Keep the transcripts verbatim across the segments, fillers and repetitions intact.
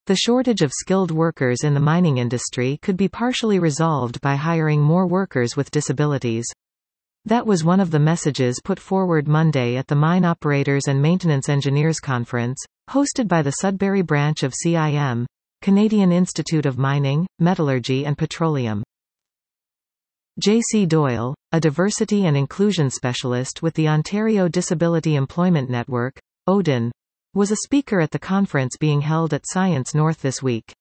The shortage of skilled workers in the mining industry could be partially resolved by hiring more workers with disabilities. That was one of the messages put forward Monday at the Mine Operators and Maintenance Engineers Conference, hosted by the Sudbury branch of C I M, Canadian Institute of Mining, Metallurgy and Petroleum. J C Doyle, a diversity and inclusion specialist with the Ontario Disability Employment Network, O D I N, was a speaker at the conference being held at Science North this week.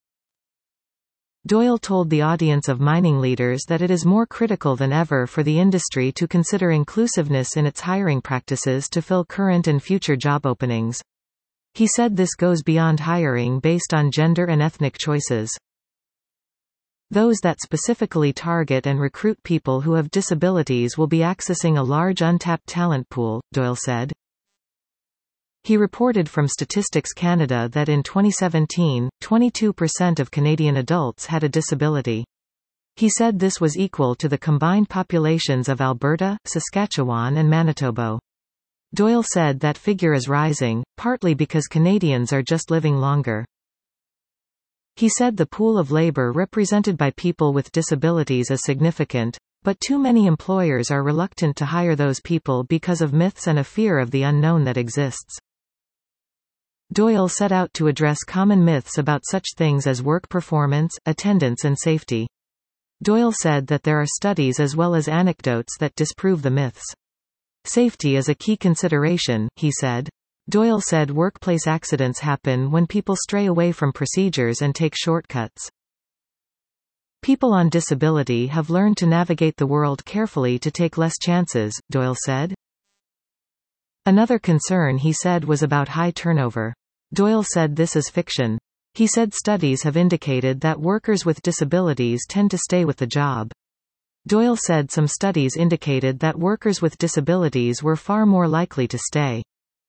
Doyle told the audience of mining leaders that it is more critical than ever for the industry to consider inclusiveness in its hiring practices to fill current and future job openings. He said this goes beyond hiring based on gender and ethnic choices. Those that specifically target and recruit people who have disabilities will be accessing a large untapped talent pool, Doyle said. He reported from Statistics Canada that in twenty seventeen, twenty-two percent of Canadian adults had a disability. He said this was equal to the combined populations of Alberta, Saskatchewan and Manitoba. Doyle said that figure is rising, partly because Canadians are just living longer. He said the pool of labor represented by people with disabilities is significant, but too many employers are reluctant to hire those people because of myths and a fear of the unknown that exists. Doyle set out to address common myths about such things as work performance, attendance and safety. Doyle said that there are studies as well as anecdotes that disprove the myths. Safety is a key consideration, he said. Doyle said workplace accidents happen when people stray away from procedures and take shortcuts. People on disability have learned to navigate the world carefully to take less chances, Doyle said. Another concern he said was about high turnover. Doyle said this is fiction. He said studies have indicated that workers with disabilities tend to stay with the job. Doyle said some studies indicated that workers with disabilities were far more likely to stay.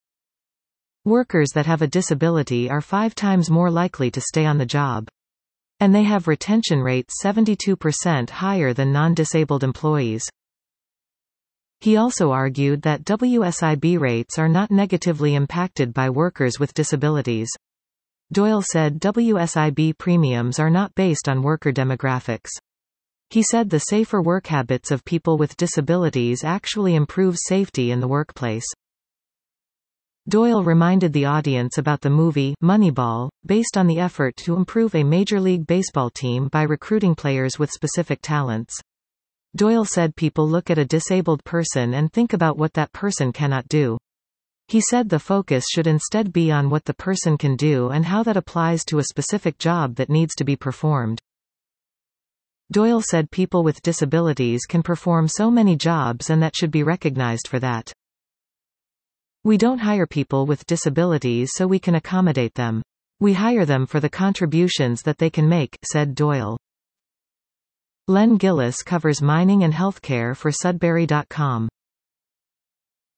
Workers that have a disability are five times more likely to stay on the job. And they have retention rates seventy-two percent higher than non-disabled employees. He also argued that W S I B rates are not negatively impacted by workers with disabilities. Doyle said W S I B premiums are not based on worker demographics. He said the safer work habits of people with disabilities actually improves safety in the workplace. Doyle reminded the audience about the movie Moneyball, based on the effort to improve a Major League Baseball team by recruiting players with specific talents. Doyle said people look at a disabled person and think about what that person cannot do. He said the focus should instead be on what the person can do and how that applies to a specific job that needs to be performed. Doyle said people with disabilities can perform so many jobs and that should be recognized for that. We don't hire people with disabilities so we can accommodate them. We hire them for the contributions that they can make, said Doyle. Len Gillis covers mining and healthcare for Sudbury dot com.